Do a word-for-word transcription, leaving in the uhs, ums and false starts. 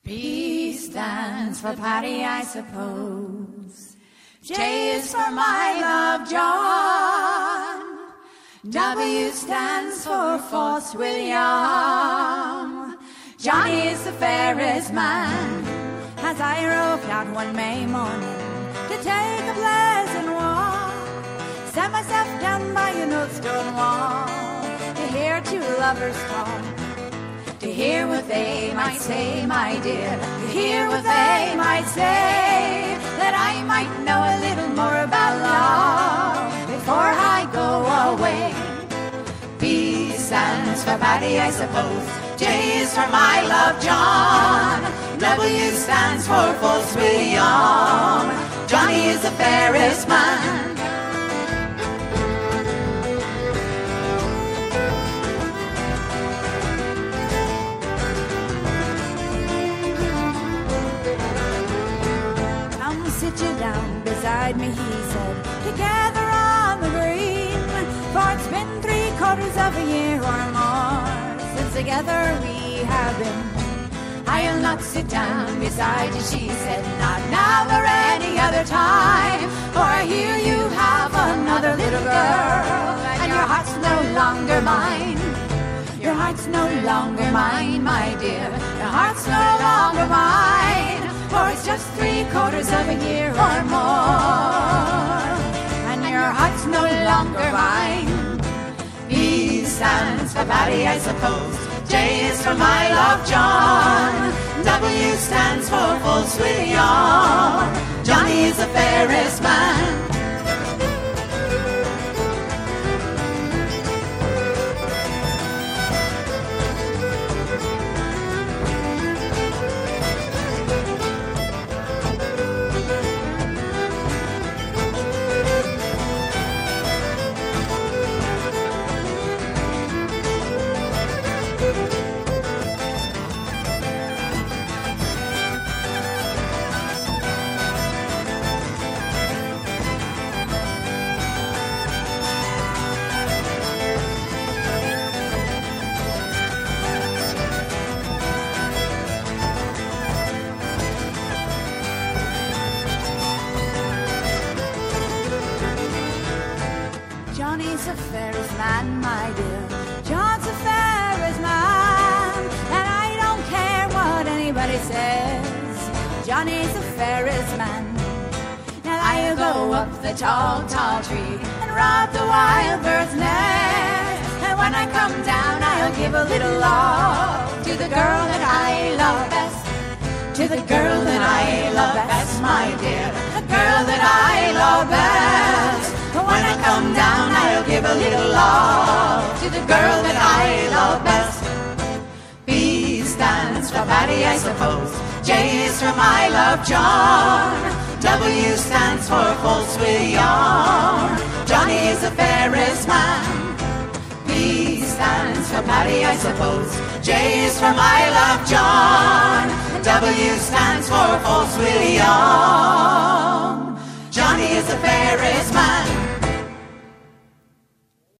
P stands for Patty, I suppose. J is for my love, John. W stands for False William. Johnny is the fairest man. As I rode out one May morning to take a pleasant walk, sat myself down by an old stone wall to hear two lovers talk. To hear what they might say, my dear, to hear what they might say, that I might know a little more about love before I go away. P stands for Patty, I suppose. J is for my love, John. W stands for False William. Johnny is the fairest man. Sit you down beside me, he said, together on the green. For it's been three quarters of a year or more since together we have been. I'll not sit down beside you, she said, not now or any other time. For I hear you have another little girl, and your heart's no longer mine. Your heart's no longer mine, my dear. Your heart's no longer mine. For it's just three quarters of a year or more, and your heart's no longer mine. P stands for Patty, I suppose. J is for my love, John. W stands for False William. Johnny is the fairest man. Johnny's the fairest man, my dear. John's the fairest man, and I don't care what anybody says. Johnny's the fairest man. Now I'll go up the tall, tall tree and rob the wild bird's nest. And when I come down, I'll give a little love to the girl that I love best. To the girl that I love best, my dear. The girl that I love best. When I come down, I'll give a little love to the girl that I love best. P stands for Patty, I suppose. J is for my love, John. W stands for False William. Johnny is the fairest man. P stands for Patty, I suppose. J is for my love, John. W stands for False William. Johnny is the fairest man.